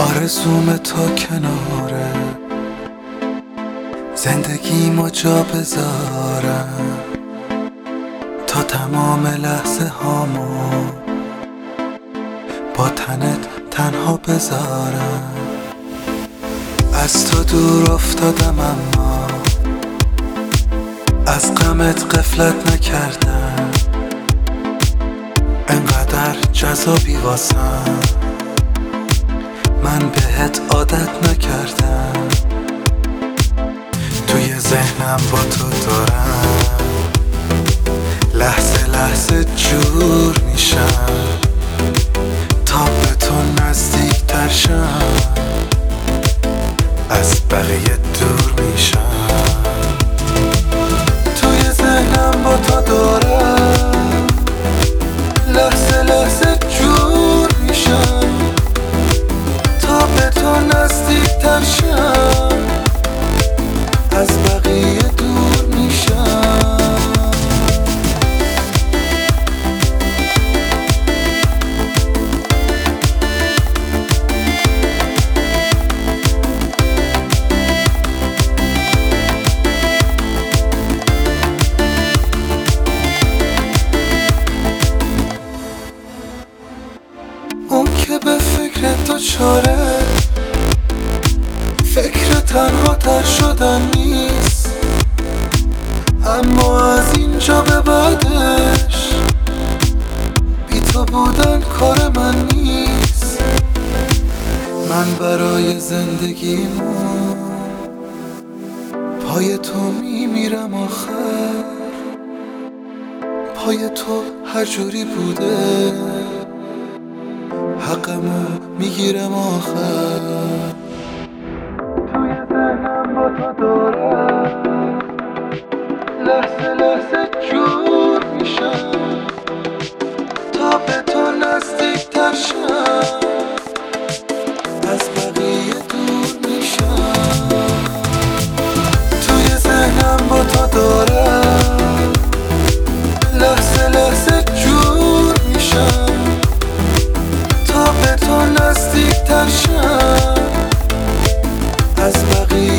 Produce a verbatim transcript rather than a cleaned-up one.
آرزوم تا کناره زندگیمو جا بذارم، تا تمام لحظه هامو با تنت تنها بذارم. از تو دور افتادم اما از غمت غفلت نکردم، انقدر جذابی واسم من بهت عادت نکردم. توی ذهنم با تو دارم لحظه لحظه جور میشم، تا به تو نزدیک تر شم از بقیه دور میشم. توی ذهنم با تو دارم لحظه لحظه جور میشم، تا به تو نزدیک تر شم از بقیه دور میشم. اون که به فکر تو چاره، فکر تنها تر شدن نیست، اما از اینجا به بعدش بی تو بودن کار من نیست. من برای زندگیمون پای تو میمیرم آخر، پای تو هر جوری بوده حقمو میگیرم آخر. توی ذهنم با تو دارم لحظه لحظه جور میشم، تا به تو نزدیک تر شم از بقیه دور میشم. توی ذهنم با تو دارم لحظه لحظه جور میشم، تا به تو نزدیک تر شم از بقیه